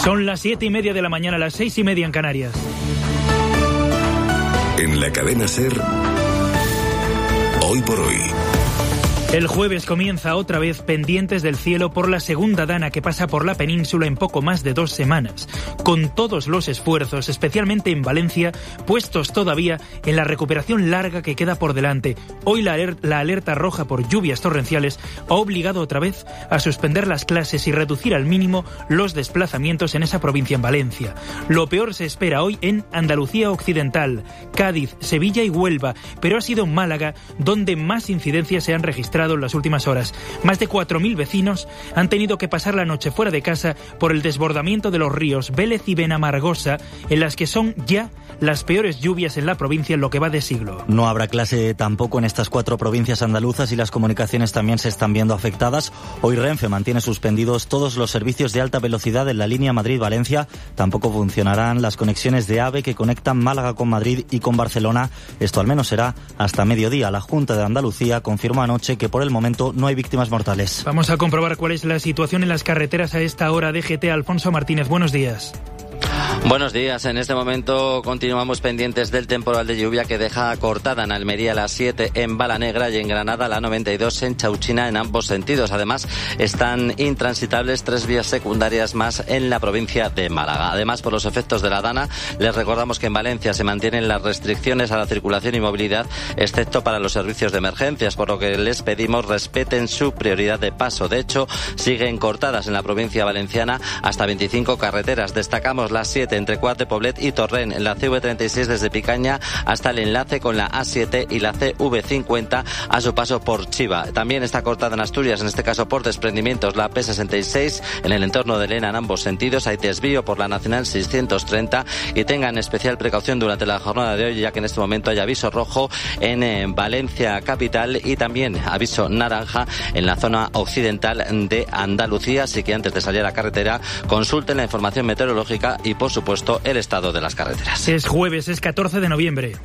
Son las 7:30 de la mañana, las 6:30 en Canarias. En la cadena SER, Hoy por Hoy. El jueves comienza otra vez Pendientes del Cielo por la segunda dana que pasa por la península en poco más de 2 semanas, con todos los esfuerzos, especialmente en Valencia, puestos todavía en la recuperación larga que queda por delante. Hoy la alerta roja por lluvias torrenciales ha obligado otra vez a suspender las clases y reducir al mínimo los desplazamientos en esa provincia, en Valencia. Lo peor se espera hoy en Andalucía Occidental, Cádiz, Sevilla y Huelva, pero ha sido en Málaga donde más incidencias se han registrado en las últimas horas. Más de 4.000 vecinos han tenido que pasar la noche fuera de casa por el desbordamiento de los ríos Vélez y Benamargosa, en las que son ya las peores lluvias en la provincia en lo que va de siglo. No habrá clase tampoco en estas 4 provincias andaluzas y las comunicaciones también se están viendo afectadas. Hoy Renfe mantiene suspendidos todos los servicios de alta velocidad en la línea Madrid-Valencia. Tampoco funcionarán las conexiones de AVE que conectan Málaga con Madrid y con Barcelona. Esto al menos será hasta mediodía. La Junta de Andalucía confirmó anoche que por el momento no hay víctimas mortales. Vamos a comprobar cuál es la situación en las carreteras a esta hora. DGT, Alfonso Martínez, buenos días. Buenos días. En este momento continuamos pendientes del temporal de lluvia que deja cortada en Almería la 7 en Balanegra y en Granada la 92 en Chauchina en ambos sentidos. Además, están intransitables 3 vías secundarias más en la provincia de Málaga. Además, por los efectos de la dana, les recordamos que en Valencia se mantienen las restricciones a la circulación y movilidad, excepto para los servicios de emergencias, por lo que les pedimos respeten su prioridad de paso. De hecho, siguen cortadas en la provincia valenciana hasta 25 carreteras. Destacamos la 7 entre Cuart de Poblet y Torrent, en la CV36 desde Picaña hasta el enlace con la A7 y la CV50 a su paso por Chiva. También está cortada en Asturias, en este caso por desprendimientos, la P66 en el entorno de Lena en ambos sentidos. Hay desvío por la Nacional 630 y tengan especial precaución durante la jornada de hoy, ya que en este momento hay aviso rojo en Valencia capital y también aviso naranja en la zona occidental de Andalucía. Así que antes de salir a la carretera, consulten la información meteorológica y, por supuesto, el estado de las carreteras. Es jueves, es 14 de noviembre.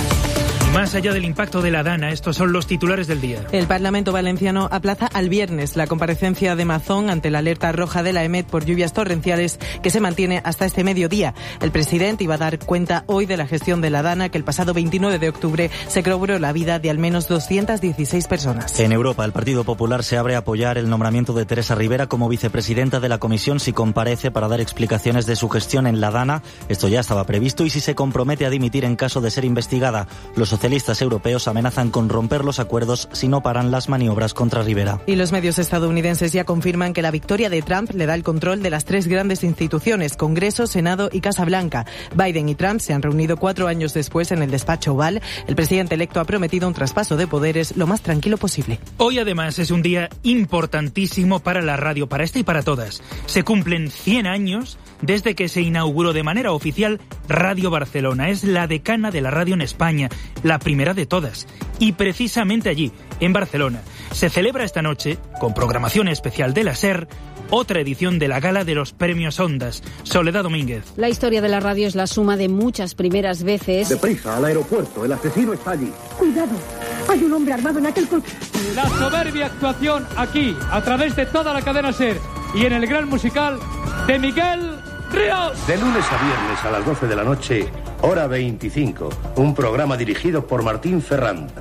Más allá del impacto de la dana, estos son los titulares del día. El Parlamento valenciano aplaza al viernes la comparecencia de Mazón ante la alerta roja de la EMET por lluvias torrenciales que se mantiene hasta este mediodía. El presidente iba a dar cuenta hoy de la gestión de la dana, que el pasado 29 de octubre se cobró la vida de al menos 216 personas. En Europa, el Partido Popular se abre a apoyar el nombramiento de Teresa Ribera como vicepresidenta de la Comisión si comparece para dar explicaciones de su gestión en la dana. Esto ya estaba previsto y si se compromete a dimitir en caso de ser investigada. Los socialistas europeos amenazan con romper los acuerdos si no paran las maniobras contra Rivera. Y los medios estadounidenses ya confirman que la victoria de Trump le da el control de las 3 grandes instituciones, Congreso, Senado y Casa Blanca. Biden y Trump se han reunido 4 años después en el despacho Oval. El presidente electo ha prometido un traspaso de poderes lo más tranquilo posible. Hoy además es un día importantísimo para la radio, para esta y para todas. Se cumplen 100 años desde que se inauguró de manera oficial Radio Barcelona. Es la decana de la radio en España, la primera de todas. Y precisamente allí, en Barcelona, se celebra esta noche, con programación especial de la SER, otra edición de la gala de los premios Ondas. Soledad Domínguez. La historia de la radio es la suma de muchas primeras veces. Deprisa, al aeropuerto, el asesino está allí. Cuidado, hay un hombre armado en aquel coche. La soberbia actuación aquí, a través de toda la cadena SER y en el gran musical de Miguel Ríos. De lunes a viernes a las 12 de la noche, hora 25, un programa dirigido por Martín Ferrand.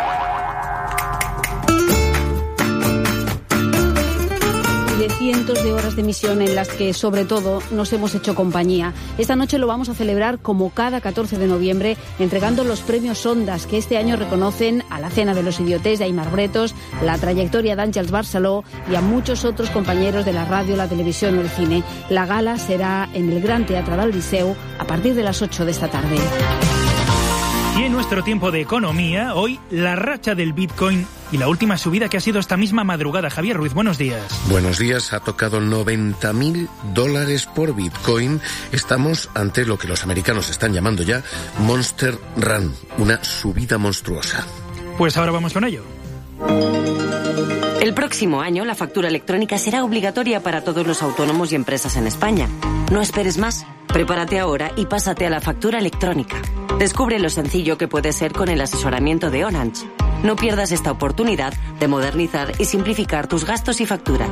De cientos de horas de emisión en las que, sobre todo, nos hemos hecho compañía. Esta noche lo vamos a celebrar como cada 14 de noviembre, entregando los premios Ondas, que este año reconocen a la Cena de los Idiotés de Aimar Bretos, la trayectoria de Àngels Barceló y a muchos otros compañeros de la radio, la televisión o el cine. La gala será en el Gran Teatre del Liceu a partir de las 8 de esta tarde. Y en nuestro tiempo de economía, hoy la racha del Bitcoin y la última subida que ha sido esta misma madrugada. Javier Ruiz, buenos días. Buenos días. Ha tocado $90.000 por Bitcoin. Estamos ante lo que los americanos están llamando ya Monster Run, una subida monstruosa. Pues ahora vamos con ello. El próximo año la factura electrónica será obligatoria para todos los autónomos y empresas en España. No esperes más. Prepárate ahora y pásate a la factura electrónica. Descubre lo sencillo que puede ser con el asesoramiento de Orange. No pierdas esta oportunidad de modernizar y simplificar tus gastos y facturas.